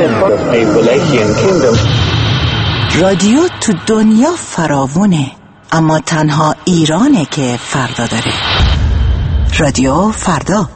رادیو تو دنیا فراوونه، اما تنها ایرانه که فردا داره. رادیو فردا.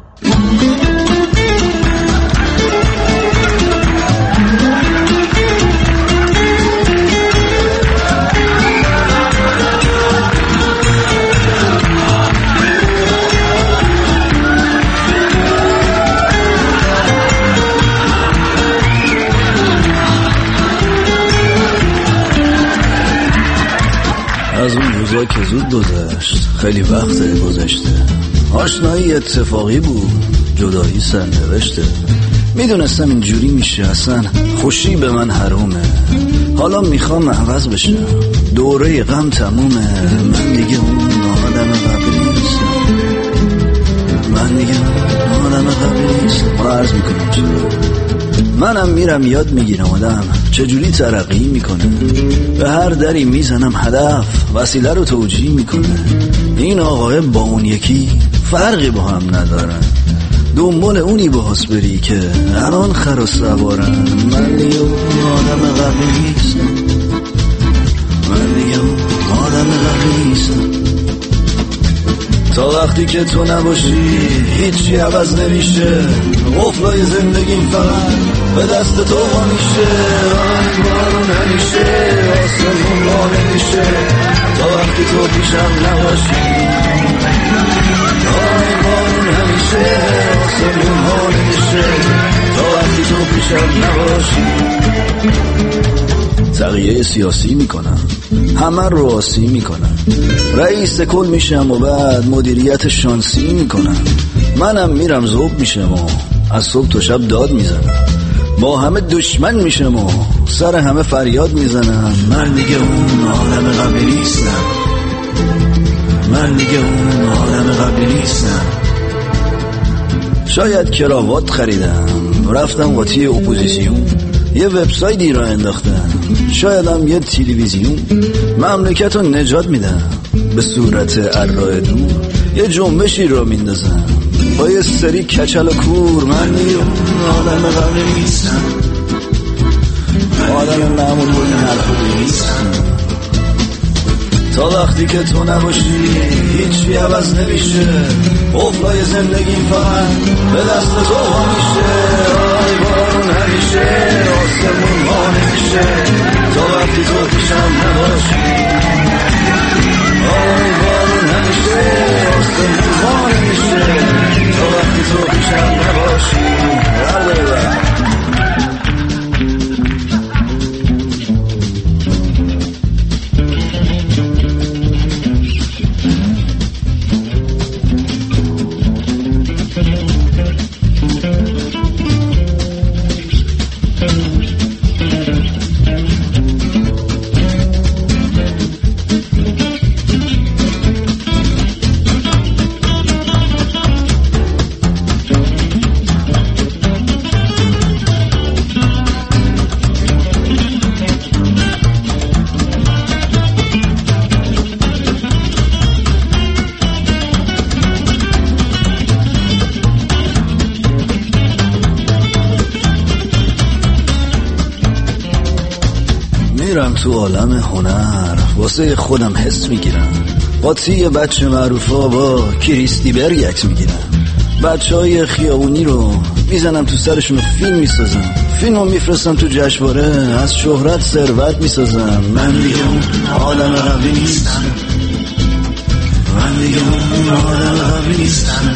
از اون روزا که زود گذشت، خیلی وقت گذشته. آشنایی اتفاقی بود، جدایی سرنوشته. میدونستم اینجوری میشه، اصلا خوشی به من حرومه. حالا میخوام عوض بشم، دوره غم تمومه. من دیگه اون آدم قبلی نیستم، من دیگه اون آدم قبلی نیستم. حالا عرض میکنم چرا. منم میرم یاد میگیرم آدم چجوری ترقی میکنه. به هر دری میزنم هدف وسیله رو توجیه میکنه. این آقای با اون یکی فرقی با هم ندارن، دنبال اونی باز بری که الان خر و سوارن. من دیگه اون آدم قبلی نیستم، من دیگه اون آدم قبلی نیستم. تا وقتی که تو نباشی هیچی عوض نمیشه. قفلای زندگیم فقط به دست تو ها میشه. بارون همیشه آسمون ها نمیشه. تا وقتی تو پیشم نباشی. بارون همیشه آسمون ها نمیشه. تا وقتی تو پیشم نباشی. تغییر سیاسی میکنم، همه رو آسی میکنم. رئیس کل میشم و بعد مدیریت شانسی میکنم. منم میرم ذوب میشم و از صبح تا شب داد میزنم. با همه دشمن میشم و سر همه فریاد میزنم. من دیگه اون آدم قبلی نیستم، من دیگه اون آدم قبلی نیستم. شاید کراوات خریدم، رفتم قاطی اپوزیسیون، یه وبسایتی را انداختم. شایدم یه تلویزیون مملکت رو نجات میدم. به صورت ارائه دور یه جنبشی را میندازم با یه سری کچل و کور. من دیگه آدم قبلی نیستم، آدم معمول بود نرخوری نیستم. تا وقتی که تو نباشی هیچی عوض نمیشه. قفلای زندگیم فقط به دست تو ها میشه. آی بارون همیشه آسمون ها نمیشه. تا وقتی تو پیشم نباشی. آی بارون همیشه آسمون ها نمیشه. تا وقتی تو پیشم نباشی. میرم تو عالم هنر، واسه خودم حس میگیرم. قاطی بچه معروفا با کریستی برگ عکس میگیرم. بچه های خیابونی رو میزنم تو سرشون و فیلم میسازم. فیلم رو میفرستم تو جشنواره، از شهرت ثروت میسازم. من دیگه اون آدم قبلی نیستم، من دیگه اون آدم قبلی نیستم.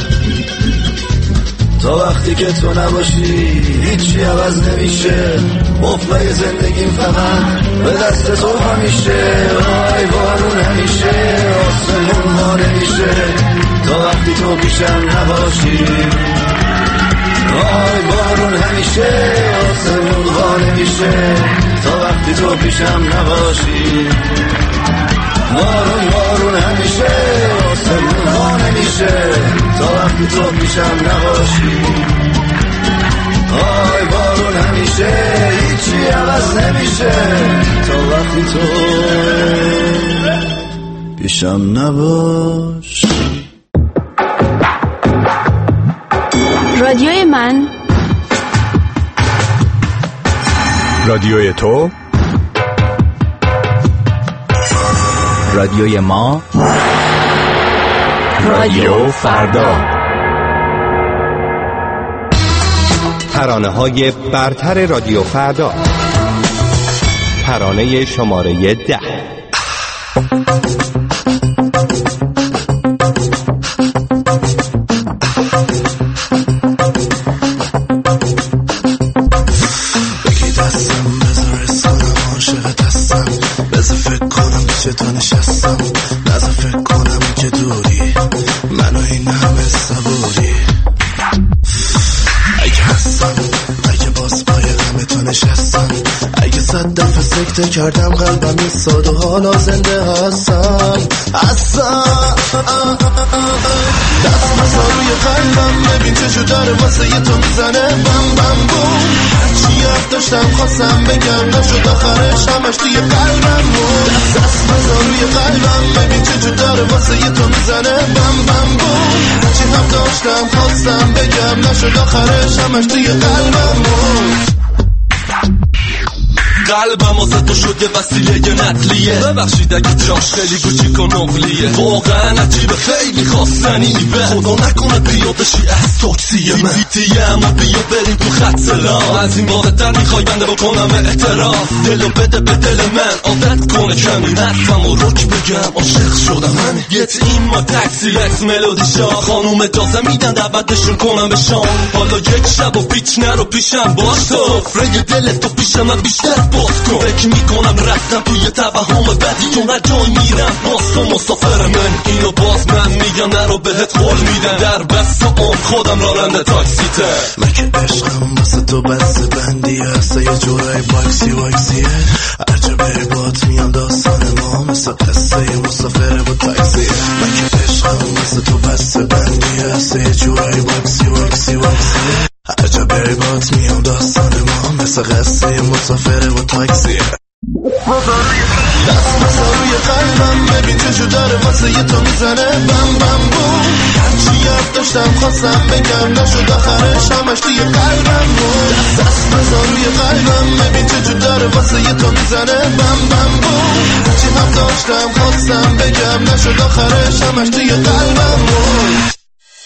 تا وقتی که تو نباشی هیچی عوض نمیشه. قفلای زندگیم فقط به دست تو همیشه. آی بارون همیشه آسمون ها نمیشه. تا وقتی تو پیشم نباشی. آی بارون همیشه آسمون ها نمیشه. تا وقتی تو پیشم نباشی. بارون همیشه آسمون ها نمیشه. تا وقتی تو پیشم نباشی. آی بارون همیشه هیچی عوض نمیشه. تا وقتی تو پیشم نباشی. رادیوی من رادیوی تو، رادیوی ما، رادیو فردا. ترانه‌های برتر رادیو فردا. ترانه شماره 10. تو نشستم نظر فکر کنم که دوری منو این همه صبوری اگه هستم اگه باز پای غم تو نشستم اگه 100 دفعه سکته کردم قلبم ایستاد و حالا زنده هستم دست بزار روی قلبم ببین چجور داره واسه یه تو میزنه بم بم بوم هرچی یاد داشتم خواستم بگم نشد آخرش همش توی قلبم بود دست بزار روی قلبم ببین چجور داره واسه یه تو میزنه بم بم بوم هرچی هم داشتم خواستم بگم نشد آخرش همش توی قلبم بود قلبم واسه تو شد یه وسیله نقلیه ببخشید اگه جاش خیلی کوچیک و نقلیه واقعا عجیبه خیلی خواستنیه خدا نکنه بیا بشی از تاکسی من بیتیه اما بیا بریم تو خط سلام از این واقع تر میخوای بنده بکنم اعتراف دلو بده به دل من عادت کنه کمی نفهم و رک بگم عاشق شدم همین گت این ما تاکسی لکس ملودی شا خانوم دازه میدن دعوتشون کنم به شام حالا یک شب و پیچ نرو پیشم باش تو فرگ دل تو پیشم من بیشتر فکر میکنم رفتم توی توهم بدی تو هر جای میرم باز تو مسافر من اینو باز من میگم نرو بهت قول میدم در بس اون خودم راننده تاکسیته من که عشقم واسه تو بس بندی هست یه جورای واکسیه عجبه بات میام داستان ما مثل قصه مسافر و تاکسیه من که عشقم واسه تو بس بندی هست یه جورای واکسیه عجبه بات میام داستان ما مثل قصه مسافر و تاکسیه دست بزار روی قلبم ببین چجور داره واسه یه تو میزنه بم بم بوم هرچی یاد داشتم خواستم بگم نشد آخرش همش توی قلبم بود دست بزار روی قلبم ببین چجور داره واسه یه تو میزنه بم بم بوم هرچی هم داشتم خواستم بگم نشد آخرش همش توی قلبم بود.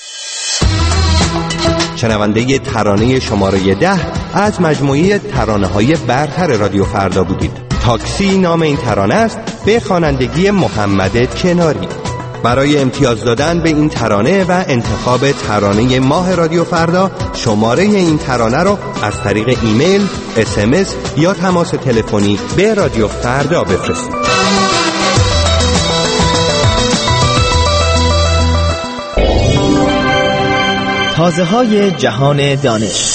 شنونده ترانه شماره 10 از مجموعه ترانه‌های برتر رادیو فردا بودید. تاکسی نام این ترانه است به خوانندگی محمد کناری. برای امتیاز دادن به این ترانه و انتخاب ترانه ماه رادیو فردا شماره این ترانه رو از طریق ایمیل، SMS یا تماس تلفنی به رادیو فردا بفرستید. تازه‌های جهان دانش.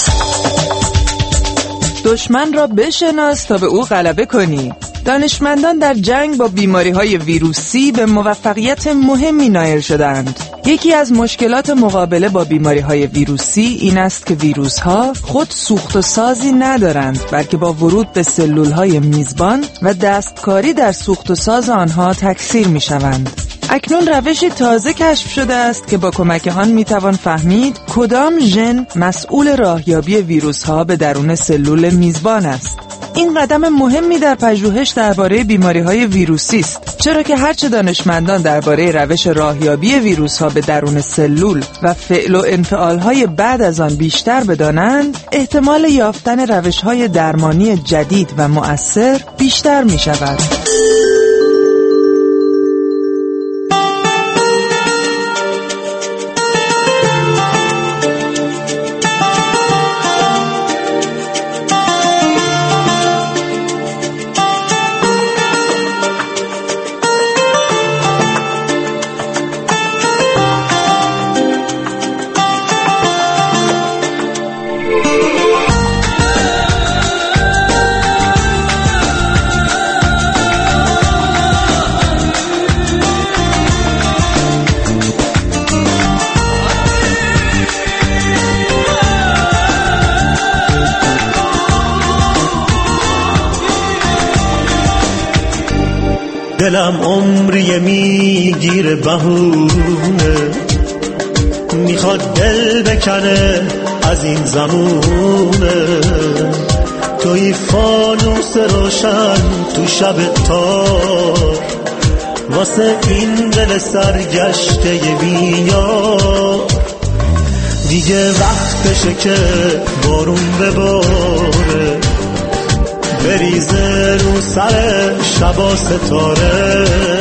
دشمن را بشناس تا به او غلبه کنی. دانشمندان در جنگ با بیماری‌های ویروسی به موفقیت مهمی نائل شدند. یکی از مشکلات مقابله با بیماری‌های ویروسی این است که ویروس‌ها خود سوخت و سازی ندارند، بلکه با ورود به سلول‌های میزبان و دستکاری در سوخت و ساز آنها تکثیر می‌شوند. اکنون روشی تازه کشف شده است که با کمک آن میتوان فهمید کدام ژن مسئول راهیابی ویروس‌ها به درون سلول میزبان است. این قدم مهمی در پژوهش درباره بیماری‌های ویروسی است، چرا که هرچه دانشمندان درباره روش راهیابی ویروس‌ها به درون سلول و فعل و انفعال‌های بعد از آن بیشتر بدانند، احتمال یافتن روش‌های درمانی جدید و مؤثر بیشتر می‌شود. دلم عمری میگیره بهونه، میخواد دل بکنه از این زمونه. توی فانوس روشن تو شب تار، واسه این دل سرگشته بیار. دیگه وقتشه که بارون بباره، بریزه رو سر شبا ستاره،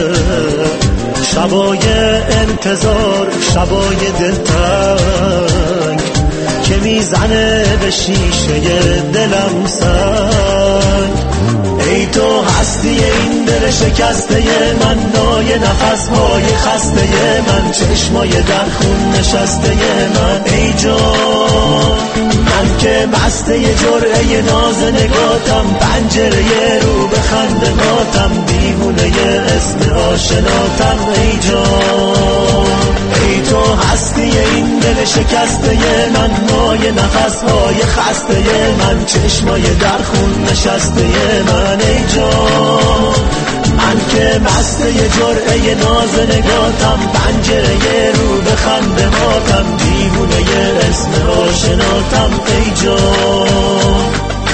شبای انتظار، شبای دلتنگ که میزنه به شیشه دلم سنگ. ای تو هستی این دل شکسته من، نای نفسهای خسته من، چشمای در خون نشسته من. ای جان من که مسته جرعه ناز نگاتم، پنجره رو به خندقاتم، دیوونه اسم آشناتم. ای جان ای تو هستی این دل شکسته من، نای نفسهای خسته من، چشمای در خون نشسته من. ای جان من که مسته جرعه ناز نگاتم، پنجره رو به خندقاتم، دیوونه اسم آشناتم. ای جان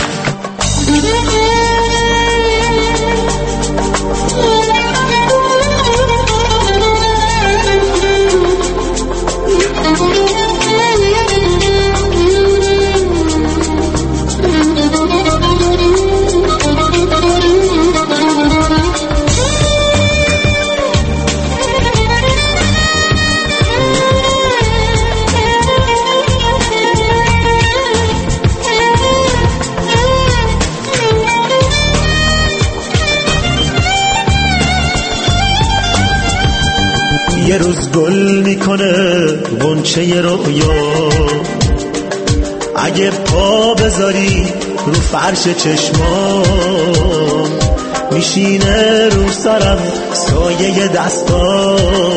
یه روز گل میکنه غنچه رویا، اگه پا بذاری رو فرش چشمام، میشینه رو سرم سایه دستا،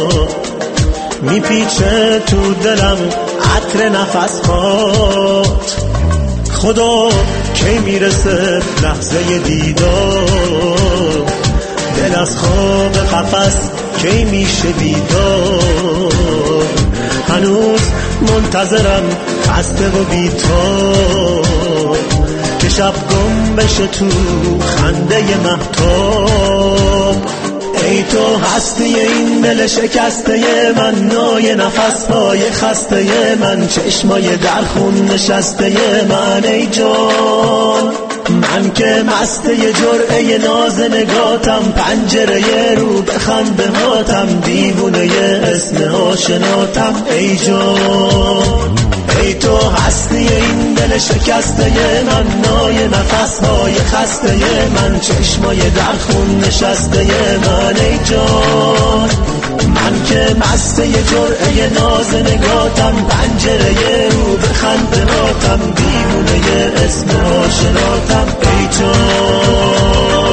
میپیچه تو دلم عطر نفسات. خدا کی میرسه لحظه دیدار، دل از خواب قفس کی میشه بیدار. هنوز منتظرم خسته و بی‌تاب، که شب گم بشه تو خنده مهتاب. ای تو هستی این دل شکسته من، نای نفسهای خسته من، چشمای در خون نشسته من. ای جان من که مسته جرعه ناز نگاتم، پنجره رو به خندقاتم، دیوونه اسم آشناتم. ای جان ای تو هستی این دل شکسته من، نای نفسهای خسته من، چشمای در خون نشسته من. ای جان من که مسته جرعه ناز نگاتم، پنجره رو به خندقاتم، دیوونه اسم آشناتم. ای جان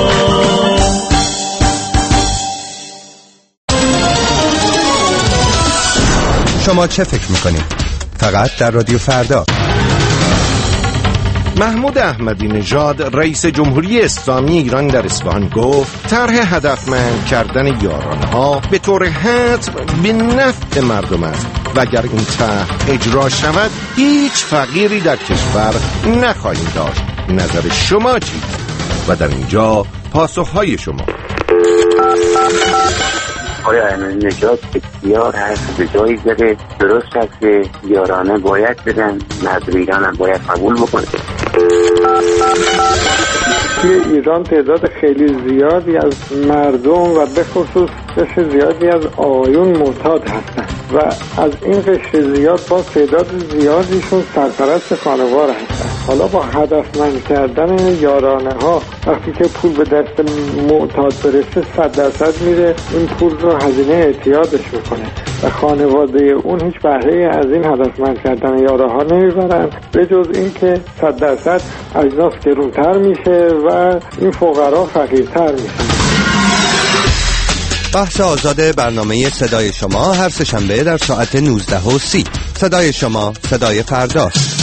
شما چه فکر میکنید؟ فقط در رادیو فردا. محمود احمدی نژاد رئیس جمهوری اسلامی ایران در اصفهان گفت طرح هدفمند کردن یارانه‌ها به طور حتم به نفع مردم است و اگر این طرح اجرا شود هیچ فقیری در کشور نخواهیم داشت. نظر شما چیست؟ و در اینجا پاسخهای شما. آقای احمدی نژاد بسیار حرف به جایی زده. درست است که یارانه باید بدن، مردم ایران هم باید قبول بکنه. توی ایران تعداد خیلی زیادی از مردم و به خصوص قشر زیادی از آقایون معتاد هستن و از این قشر زیاد با تعداد زیادیشون سرپرست خانوار هستن. حالا با هدفمند کردن یارانه ها وقتی که پول به دست معتاد برسه 100% میره این پول رو هزینه اعتیادش میکنه و خانواده اون هیچ بهره از این هدفمند کردن یارانه ها نمیبرن به جز این که 100% اجناس گرونتر میشه و این فقرا فقیرتر میشن. بحث آزاد برنامه صدای شما هر سه‌شنبه در ساعت 19:30. صدای شما، صدای فرداست.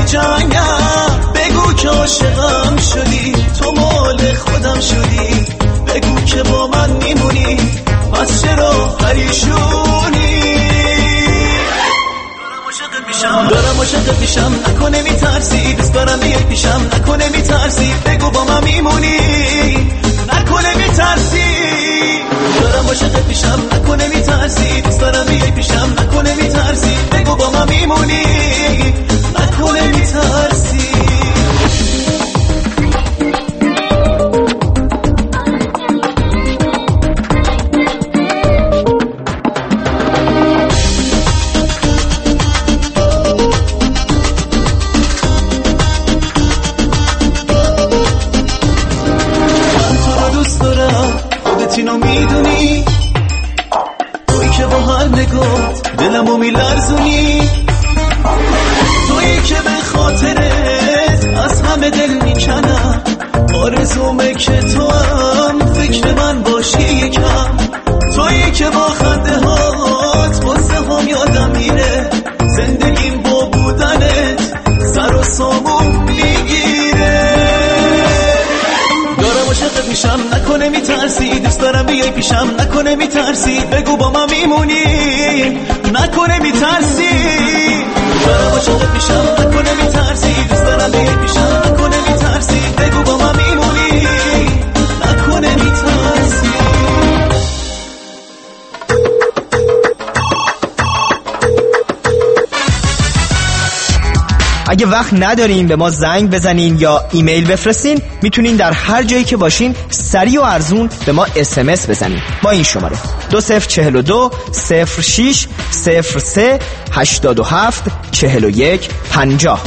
جنگم، بگو که عاشقم شدی، تو مال خودم شدی، بگو که با من میمونی، پس چرا پریشونی؟ دارم عاشقت میشم، نکنه میترسی، دوست دارم بیای پیشم، نکنه میترسی، بگو با من میمونی، نکنه میترسی. دارم عاشقت میشم، نکنه میترسی، دوست دارم بیای پیشم، نکنه میترسی، بگو با من میمونی، نکنه میترسی. اینو میدونی، تویی که با هر نگات دلمو میلرزونی، تویی که به خاطرت از همه دل میکنم، آرزومه که تو هم فکر من باشی یکم، تویی که با خنده هات واسه هم یادم میره، زندگیم با بودنت سر و سامون میگیره. دارم عاشقت میشم، نکنه میترسی، دوست دارم بیای پیشم، نکنه میترسی، بگو با من میمونی، نکنه میترسی. دارم عاشقت میشم، نکنه میترسی، دوست دارم بیای پیشم، نکنه میترسی، بگو با من میمونی، نکنه میترسی. اگه وقت ندارین به ما زنگ بزنین یا ایمیل بفرستین، میتونین در هر جایی که باشین سریع و ارزون به ما SMS بزنین با این شماره 2042 06 03 87 41 50.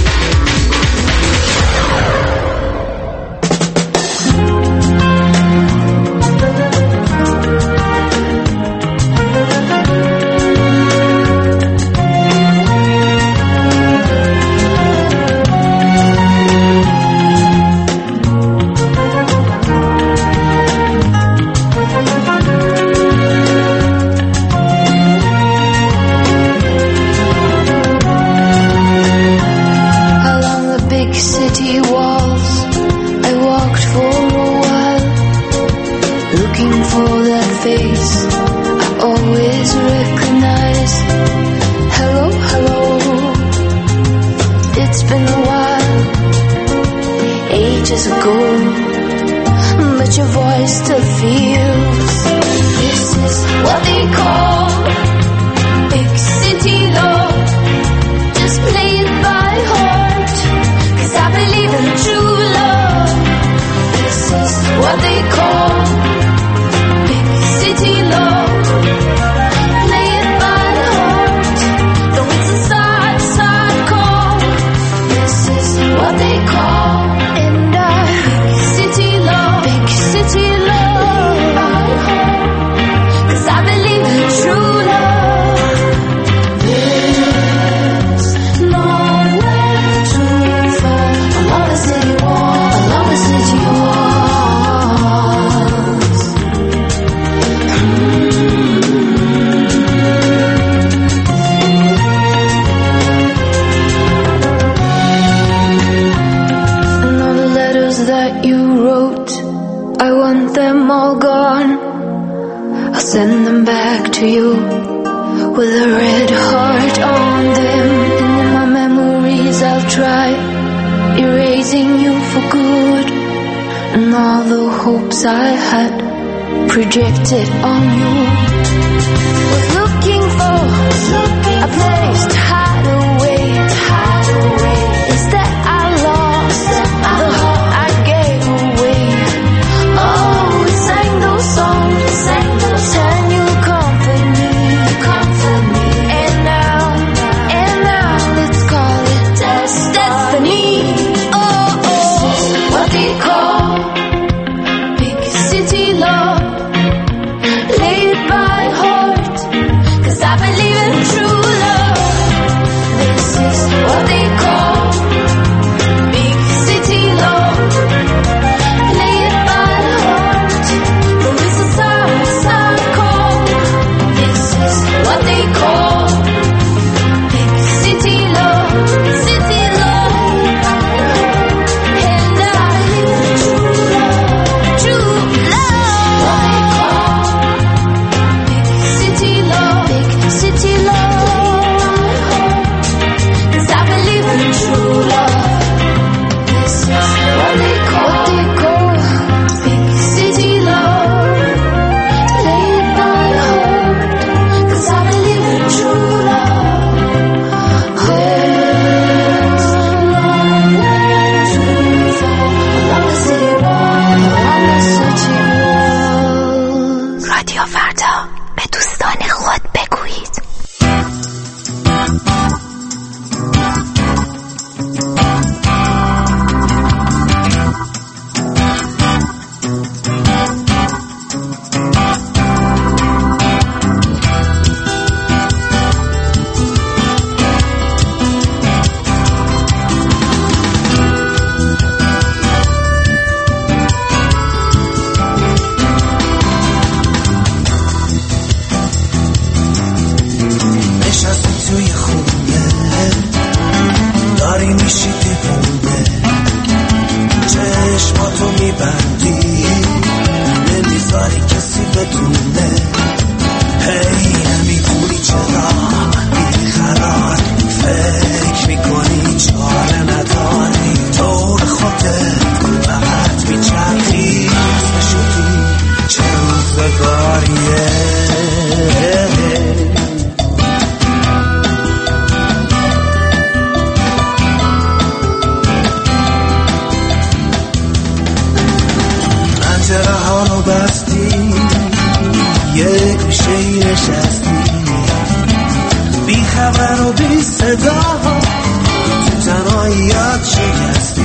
Projected on you, was looking for a place to hide away. Instead I lost the heart I gave away. Oh, we sang those songs, and you comfort me. And now let's call it destiny. Oh, this is what they call big city love. Play it by heart, 'cause I believe in true love. باید شکستی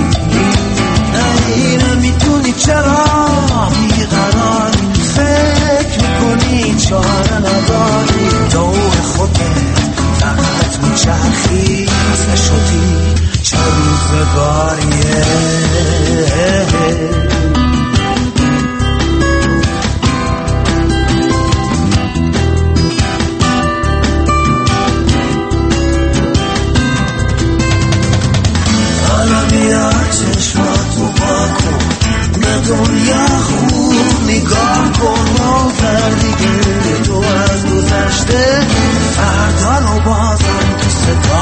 نمیدونی چرا بیقراری فکر میکنی چاره نداری دور خودت فقط میچرخی نشدی چه روزگاریه چشماتو با کن به دنیا خوب نگاه کن نوزر دیگه تو از گذشته فردا رو بازم تو صدا